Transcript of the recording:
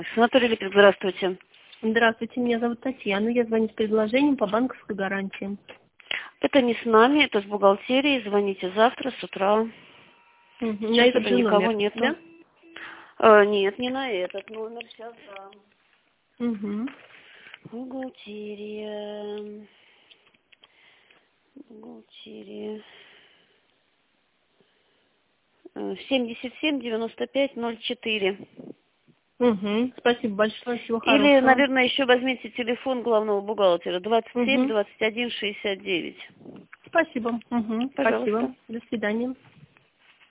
Санаторий Липецк, здравствуйте. Здравствуйте, меня зовут Татьяна. Я звоню с предложением по банковской гарантии. Это не с нами, это с бухгалтерией. Звоните завтра с утра. На Сейчас этот уже же никого номер, нету. да? Нет, не на этот номер. Сейчас дам. Угу. Бухгалтерия. Бухгалтерия. 77-95-04. Угу. Спасибо большое, всего Или, хорошего. наверное, еще возьмите телефон главного бухгалтера. 27 Угу. 21 69. Спасибо. Угу. Спасибо. Пожалуйста. До свидания.